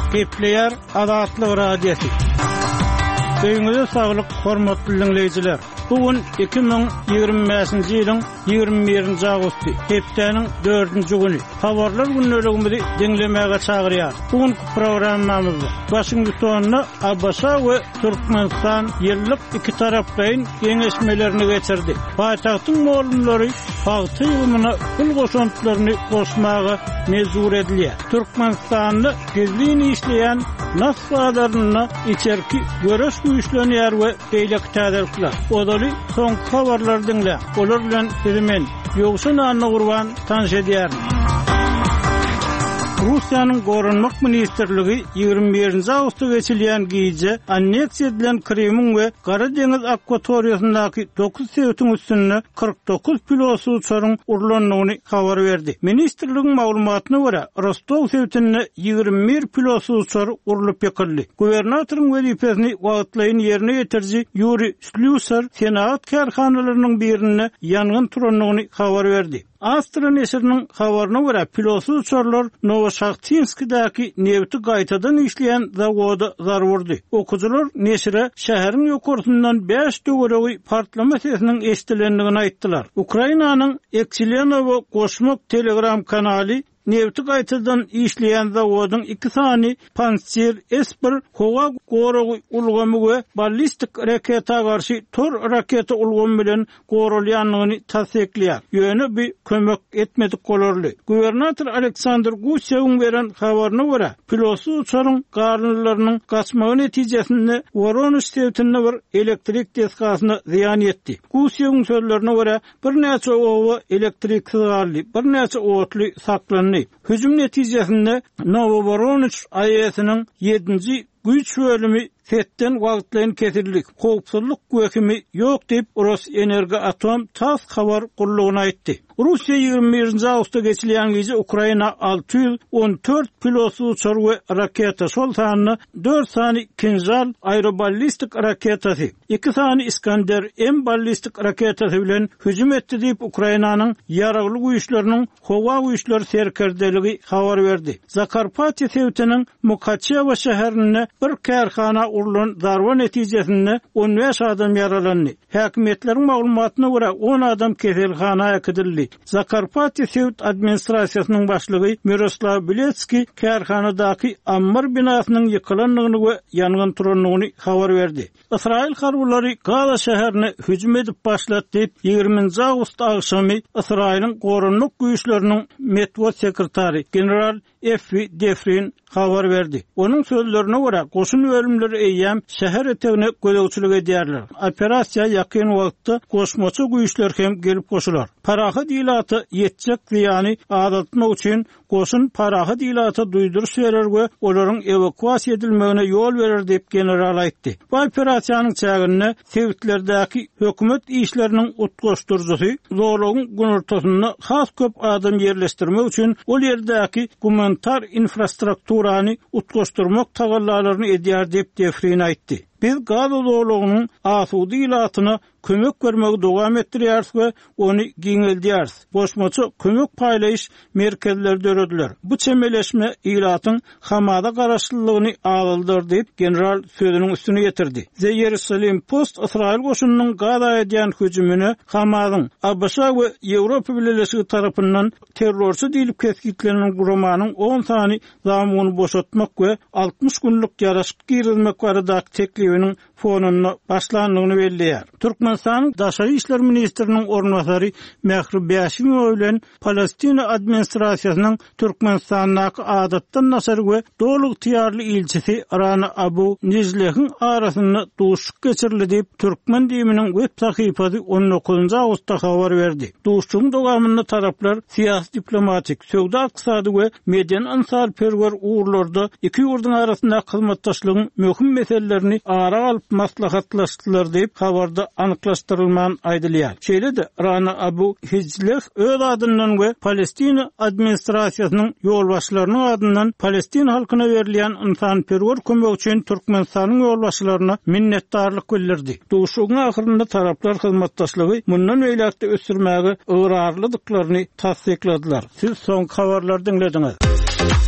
Kepleyer Adatlı Radyosu. Köyünüzde sağlık, hormatly dinleyijiler. Bugün 2025-nji ýylyň 21-nji awgusty, hepdeniň 4-nji güni. Habarlar günnelegimizi dinlemäge çagyrýar. Bugün programmamyzda Washingtonda Abasa we Türkmenistan ýyllyk iki tarapdaýyn geňeşmelerini geçirdi. Paýtagtyň molumlary paýty ýygyna pul goşantlaryny goşmagy mezur edilýär. Türkmenistanly gezdiň işleýän nasfadaryny içerki göreş güýçlenýär we beýlek täderler. Odaly soň habarlar dinle. Olar bilen men ýogsun anna gurban tanış edýär. Russiýanyň Gorunmak ministrligi 21-nji awgustda geçilýän giýje anneksiýa edilen Krymy we Gara deňiz akwatoriýasyndaky 9 sewtiň üstünde 49 pilotly uçaryň urulanyny habar berdi. Ministrligiň maglumatyna görä, Rostov sewtinde 21 pilotly uçar urulup ýekildi. Gubernatoryň wezifesini wagtlaýyn ýerine ýetirji Yuri Slyusar senat karhanalarynyň birine ýangyn turanyny habar berdi. Astra nesirinin habarına göre pilotlu uçarlar Novoshakhtinsk'daki nefti gaýtadan işleyen zavoda zar vurdu. Okucular nesire şäherin ýokursundan 5 döwregi partlama sesiniň eşitilendigini aýtdylar. Ukrainanyň Ekselenovo goşmak telegram kanaly nefti gaýtadan işleyen zawodyň 2 sany Pantsir S1 howa goragy ulgamy we ballistik raketa garşy tor raketa ulgamy bilen goralýanlygyny tasdikleýär. Ýöne bir kömek etmedik bolarly. Gubernator Aleksandr Guseň beren habaryna görä, pilotly uçaryň garnlarynyň gaçmagy netijesinde Voronezh şehrinde bir elektrik deskasyna ziýan etdi. Guseň sözlerine görä, bir näçe owa elektrik sığarly, bir näçe otly saklandy. Hüjüm netijesinde Novovoronezh aýasynyň 7-nji güýç bölümi Fetden wagtlaryň kesildik. Howpsuzlyk gökemi ýok diýip Rosenergoatom tas habar gurulugyna aýtdy. Russiýa 21-nji awgustda geçilýän giýje Ukraina 614 pilotly uçar we raketa şol sanyny 4 sany Kinzhal aeroballistik raketasi, 2 sany Iskander M ballistik raketasi bilen hüjüm etdi diýip Ukrainanyň ýaragly güýçleriniň howa güýçleri serkerdeligi habar berdi. Zakarpatya sewtiniň Mukachevo şäherinde bir karhana urulan zarba netijesinde 15 adam yaralandy. Häkimetleriň maglumatyna görä 10 adam keselhanaga ýetdirildi. Zakarpatya Sewt administrasiýasynyň başlygy Miroslav Biletski karhanadaky ammar binasynyň ýykylanlygyny we ýangyn turanlygyny habar berdi. Israil harwlary Gaza şäherini hüjüm edip başlatdy. 20-nji awgust agşamy Israilň gorunluk güýçleriniň medwat sekretary general Effi Defrin habar berdi. Onun sözlerine görä goşun bölümleri eýýäm şäher etegine gözegçilik edýärler. Operasiýa ýakyn wagtda goşmaçy güýçler hem gelip goşular. Parahy diýlaty ýetjek ýani adatyny üçin goşun parahy diýlaty duýduruş berer we olaryň evakuasiýa edilmegine ýol berer diýip general aýtdy. Bu operasiýanyň çägini Sewtlerdäki hökümet işleriniň utgoşdurjusy zorlugyň günürtüsini has köp adam ýerleşdirmek üçin ol ýerdäki humanitar infrastrukturany utgoşdurmak tagallalaryny edýär diýip Defrin aýtdy. Biz Gaza zorlugynyň asudy ýylatyna kömek bermegi dowam etdirýäris we ony giňeldýäris. Boşmaçy kömek paýlaýyş merkezleri dörediler. Bu çemeleşme ýylatyň Hamada garaşlylygyny agyldyr diýip general sözüniň üstüne ýetirdi. The Jerusalem Post Israil goşunynyň Gaza edýän hüjümini Hamadyň Abasa we Ýewropa Birleşigi tarapyndan terrorçy diýilip kesgitlenen gurumanyň 10 sany zamyny boşatmak we 60 günlük ýaraşyk girizmek baradaky teklibiniň fonuna başlandygyny belliýär. Türkmenistan Daşary işler ministriniň ornwasary Mehrib Ýaşimow bilen Palestina administrasiýasynyň Türkmenistandaky adatdan nasar we doluk tiýarly ilçisi Rana Abu Nizlehin arasynda duşuk geçirildi diýip Türkmen diýiminiň web sahypasy 19-njy awgustda habar berdi. Duşugyň dowamynda taraplar siýasy, diplomatik, söwda, ykdysady we median ansarperwer uğurlarda iki ýurduň arasynda hyzmatdaşlygyň möhüm meselelerini ara alyp maslahatlaşdylar diýip habarda anyklaşdyrylman aýdylýar. Şeýle-de Rana Abu Hizleh öz adyndan we Palestina administrasiýasynyň ýolbaşçylarynyň adyndan Palestina halkyna berilýän insanperwer kömek üçin Türkmenistanyň ýolbaşçylaryna minnetdarlyk bildirdi. Duşugyň ahyrynda taraplar hyzmatdaşlygy mundan beýlekde ösürmäge ygyrarlydyklaryny tasdikladylar. Siz soň habarlary dinlediňiz.